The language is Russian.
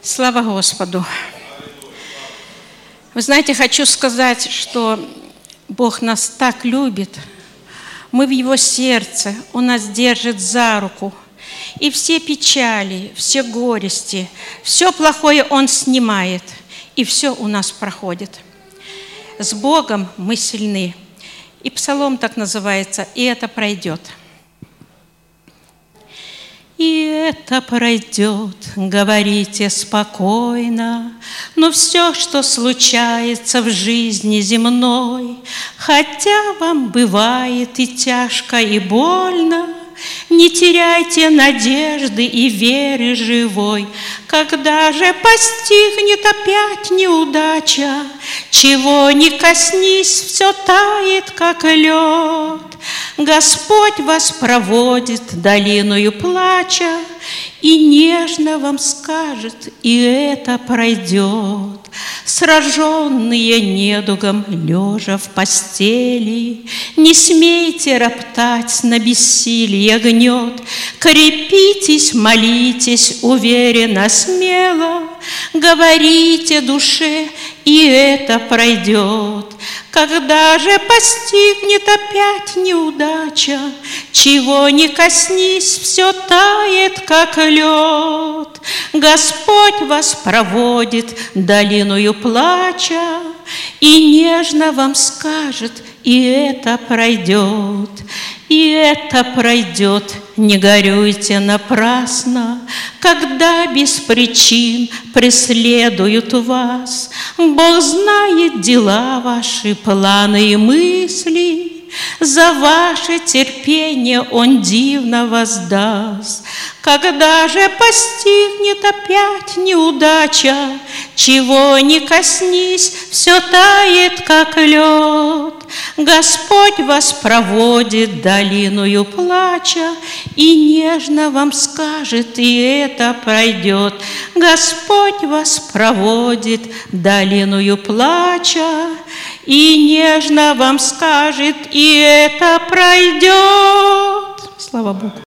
Слава Господу! Вы знаете, хочу сказать, что Бог нас так любит. Мы в Его сердце, Он нас держит за руку. И все печали, все горести, все плохое Он снимает, и все у нас проходит. С Богом мы сильны. И псалом так называется, и это пройдет. И это пройдет, говорите спокойно, но все, что случается в жизни земной, хотя вам бывает и тяжко, и больно, не теряйте надежды и веры живой. Когда же постигнет опять неудача, чего ни коснись, все тает, как лед. Господь вас проводит долиною плача и нежно вам скажет, и это пройдет. Сраженные недугом, лежа в постели, не смейте роптать на бессилие гнет. Крепитесь, молитесь уверенно, смело, говорите душе, и это пройдет. Когда же постигнет опять неудача, чего ни коснись, все тает, как лед. Господь вас проводит долиною плача и нежно вам скажет, и это пройдет. И это пройдет, не горюйте напрасно, когда без причин преследуют вас. Бог знает дела ваши, планы и мысли, за ваше терпение Он дивно воздаст. Когда же постигнет опять неудача, чего ни коснись, все тает, как лед. Господь вас проводит долиною плача и нежно вам скажет, и это пройдет. Господь вас проводит долиною плача и нежно вам скажет, и это пройдет. Слава Богу!